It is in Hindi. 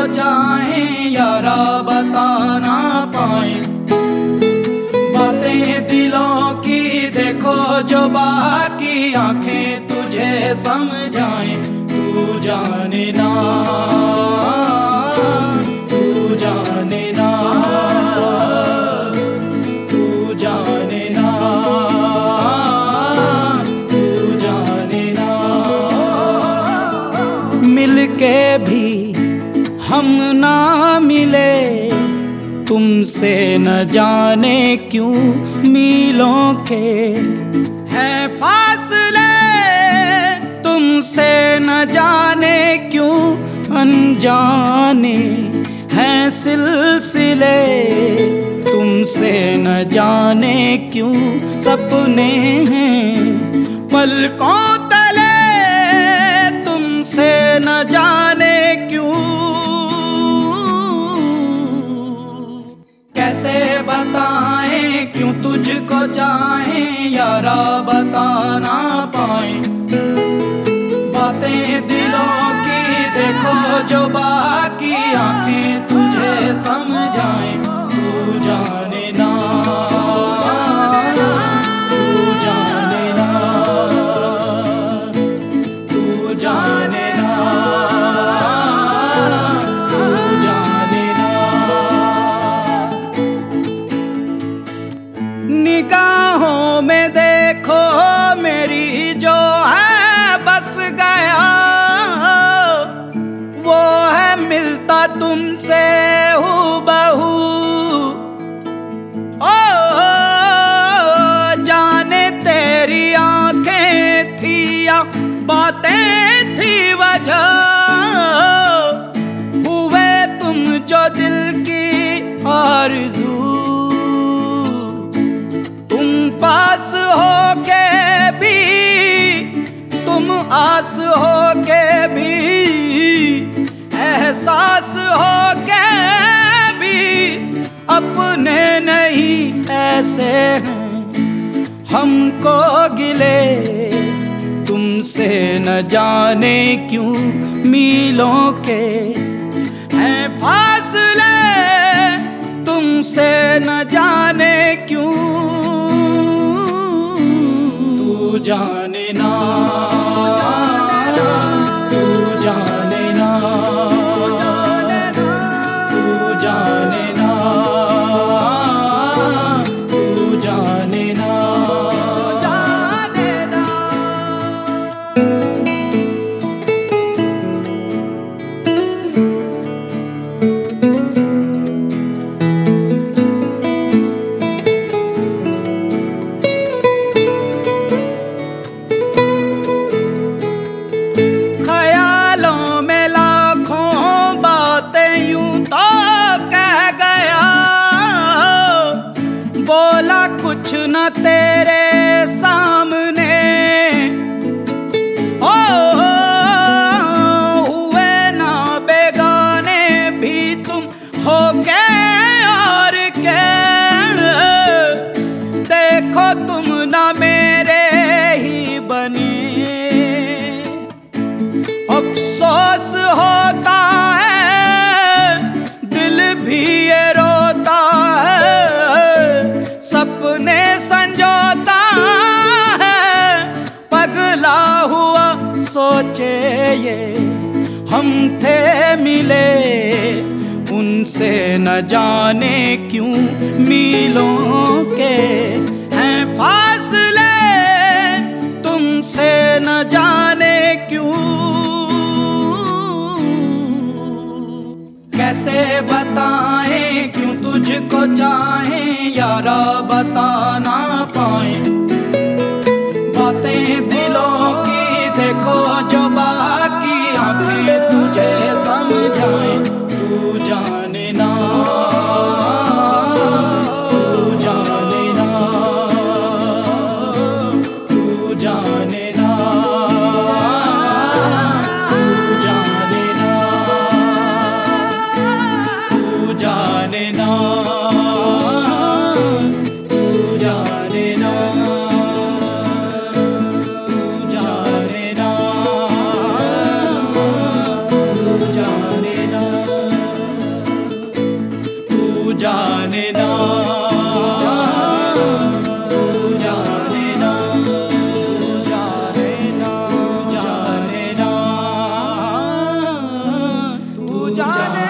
चाहें यारा बता ना पाए। बातें दिलों की देखो जो बाकी आंखें तुझे समझाएं। तू जाने ना, तू जाने ना, तू जाने ना, तू जाने ना। मिलके भी हम ना मिले, तुमसे न जाने क्यों मीलों के हैं फासले। तुमसे न जाने क्यों अनजाने हैं सिलसिले। तुमसे न जाने क्यों सपने हैं पलकों तले। तुमसे न जाने क्यों, कैसे बताएं क्यों तुझको चाहें यारा बता ना पाए। बातें दिलों की देखो जो बाकी आंखें तुझे समझाएं। तू जाने ना, तू जाने ना, तू जाने ना, तू जाने ना। निगाहों में देखो मेरी जो है बस गया। वो है मिलता तुमसे हूबहू। ओ जाने तेरी आंखें थी या बातें थी वजह। हुए तुम जो दिल की आरज़ू। पास हो के भी, तुम आस हो के भी, एहसास हो के भी अपने नहीं ऐसे हैं हमको गिले। तुमसे न जाने क्यों मीलों के हैं फासले। तुमसे न जाने क्यों, तू जाने ना, तू जाने ना, तू जाने ना, तू जाने ना, जाने ना। बोला कुछ न तेरे सामने। ओ हुए ना बेगाने भी तुम हो के और के। देखो तुम ना मेरे ही बने। अफसोस होता है दिल भी ये रोता है। सपने संजोता है पगला हुआ सोचे ये हम थे मिले। उनसे न जाने क्यों मीलों के हैं फासले। तुमसे न जाने क्यों, कैसे बताएं क्यों तुझको चाहें यारा बता ना पाए। बातें दिलों की देखो जो बाकी आंखें तुझे समझाएं। तू जाने ना, तू जाने ना, तू जाने ना, तू जाने ना, तू जाने ना, तू जाने ना, तू जाने ना, तू जाने ना। जाने ना, तू जाने ना, जाने ना, जाने ना, तू जाने